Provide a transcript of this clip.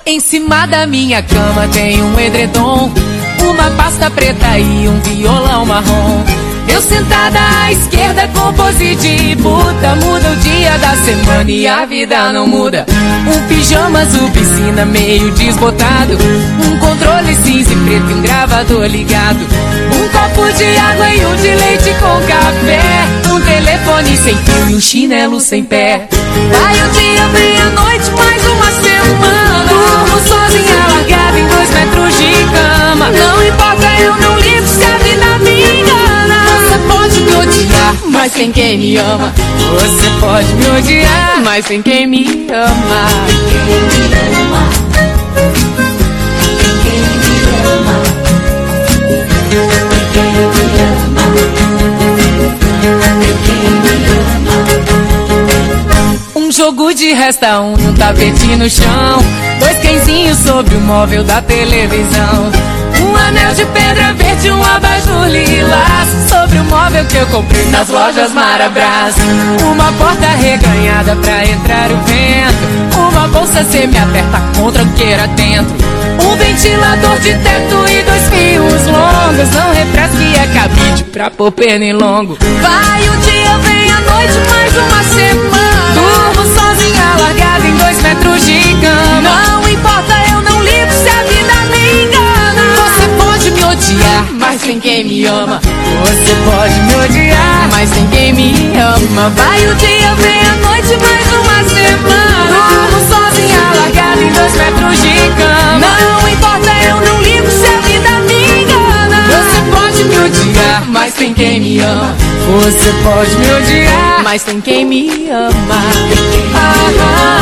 Em cima da minha cama tem um edredom, uma pasta preta e um violão marrom. Eu sentada à esquerda com pose de puta, muda o dia da semana e a vida não muda. Um pijama azul piscina meio desbotado, um controle cinza e preto e um gravador ligado, um copo de água e um de leite com café, um telefone sem fio e um chinelo sem pé. Vai o dia, vem a noite, mais uma semana. Durmo sozinha largada em 2 metros de cama. Não importa, eu não ligo se a vida me engana. Você pode me odiar, mas tem quem me ama. Você pode me odiar, mas tem quem me ama. Um jogo de resta um e um tapete no chão, 2 quenzinhos sobre o móvel da televisão, um anel de pedra verde, um abajur lilás sobre o móvel que eu comprei nas lojas Marabras. Uma porta reganhada pra entrar o vento, uma bolsa semi-aberta com tranqueira dentro, um ventilador de teto e 2 fios longos. Não refresque e é cabide pra pôr pernilongo. Vai o dia, vem a noite, mais uma semana. Durmo sozinha largada em 2 metros de cama. Não importa, eu não ligo se a vida me engana. Você pode me odiar, mas tem quem me ama. Você pode me odiar, mas tem quem me ama. Vai o dia, vem a noite, mais uma semana. Durmo sozinha largada em 2 metros de cama. Não importa, eu não ligo se a vida me engana. Você pode me odiar, mas tem quem me ama. Você pode me odiar, mas tem quem me ama.